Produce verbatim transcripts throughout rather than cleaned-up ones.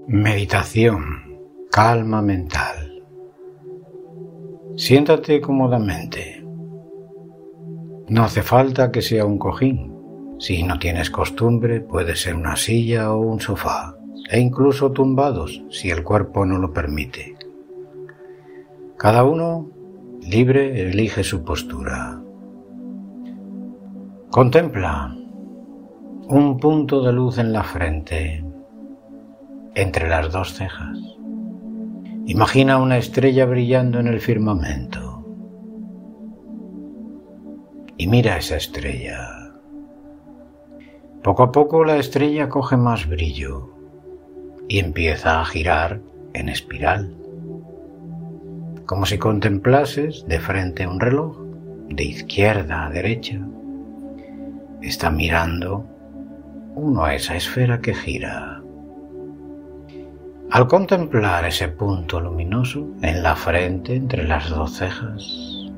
Meditación, calma mental. Siéntate cómodamente. No hace falta que sea un cojín. Si no tienes costumbre, puede ser una silla o un sofá, e incluso tumbados, si el cuerpo no lo permite. Cada uno libre elige su postura. Contempla un punto de luz en la frente, entre las dos cejas. Imagina una estrella brillando en el firmamento. Y mira esa estrella. Poco a poco la estrella coge más brillo y empieza a girar en espiral, como si contemplases de frente un reloj, de izquierda a derecha. Está mirando uno a esa esfera que gira. Al contemplar ese punto luminoso en la frente entre las dos cejas,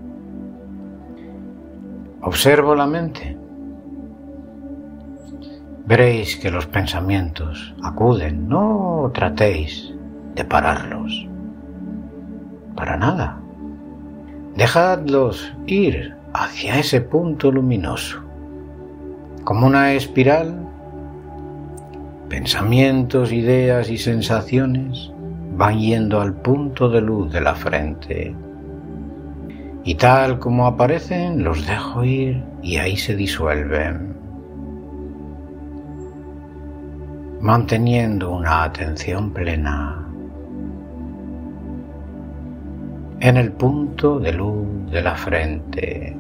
observo la mente. Veréis que los pensamientos acuden, no tratéis de pararlos. Para nada. Dejadlos ir hacia ese punto luminoso. Como una espiral, pensamientos, ideas y sensaciones van yendo al punto de luz de la frente. Y tal como aparecen, los dejo ir y ahí se disuelven, manteniendo una atención plena en el punto de luz de la frente.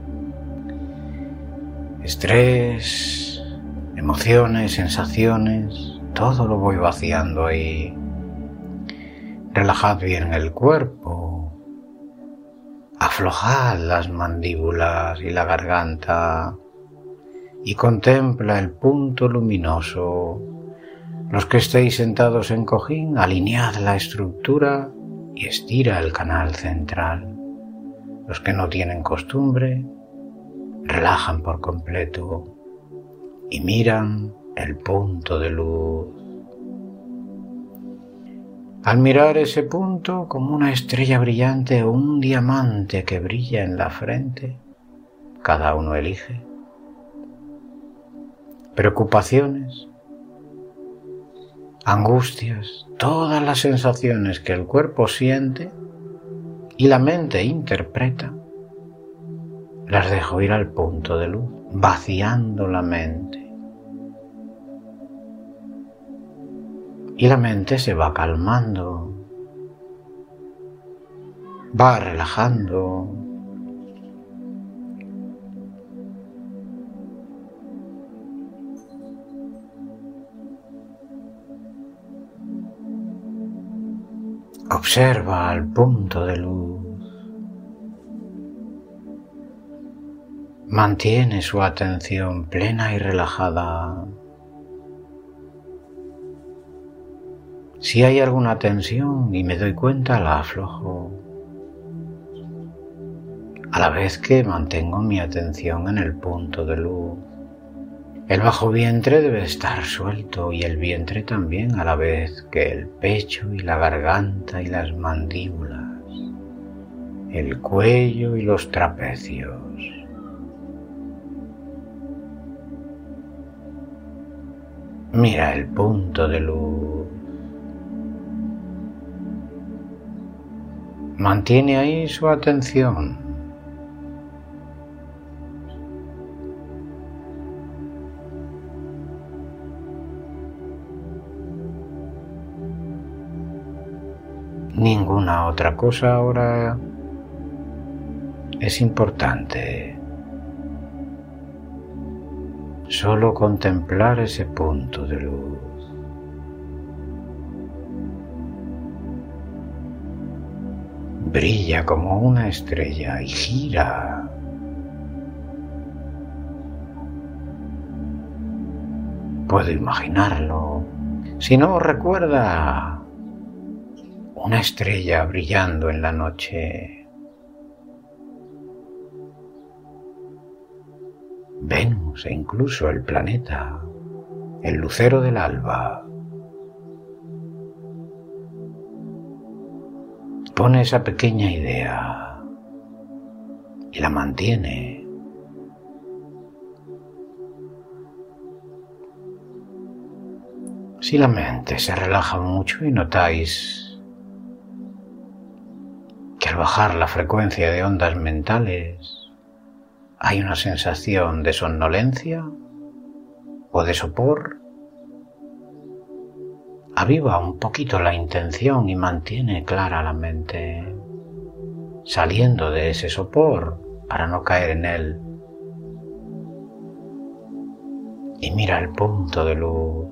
Estrés, emociones, sensaciones, todo lo voy vaciando ahí. Relajad bien el cuerpo, aflojad las mandíbulas y la garganta y contempla el punto luminoso. Los que estéis sentados en cojín, alinead la estructura y estira el canal central. Los que no tienen costumbre, relajan por completo y miran el punto de luz. Al mirar ese punto como una estrella brillante o un diamante que brilla en la frente, cada uno elige. Preocupaciones, angustias, todas las sensaciones que el cuerpo siente y la mente interpreta, las dejo ir al punto de luz, vaciando la mente. Y la mente se va calmando, va relajando. Observa al punto de luz. Mantiene su atención plena y relajada. Si hay alguna tensión y me doy cuenta, la aflojo, a la vez que mantengo mi atención en el punto de luz. El bajo vientre debe estar suelto y el vientre también, a la vez que el pecho y la garganta y las mandíbulas, el cuello y los trapecios. Mira el punto de luz. Mantiene ahí su atención. Ninguna otra cosa ahora es importante. Solo contemplar ese punto de luz. Brilla como una estrella y gira. Puedo imaginarlo. Si no, recuerda una estrella brillando en la noche. Venus e incluso el planeta, el lucero del alba. pone esa pequeña idea y la mantiene. Si la mente se relaja mucho y notáis que al bajar la frecuencia de ondas mentales hay una sensación de somnolencia o de sopor, aviva un poquito la intención y mantiene clara la mente, saliendo de ese sopor para no caer en él. Y mira el punto de luz.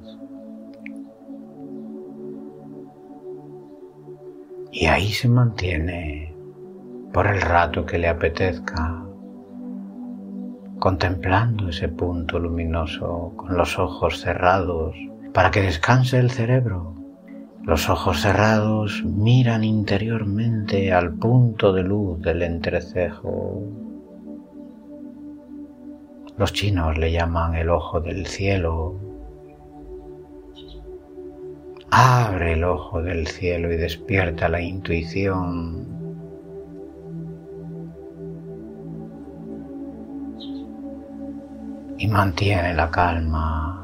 Y ahí se mantiene por el rato que le apetezca, contemplando ese punto luminoso con los ojos cerrados para que descanse el cerebro. Los ojos cerrados miran interiormente al punto de luz del entrecejo. Los chinos le llaman el ojo del cielo. Abre el ojo del cielo y despierta la intuición. Y mantiene la calma.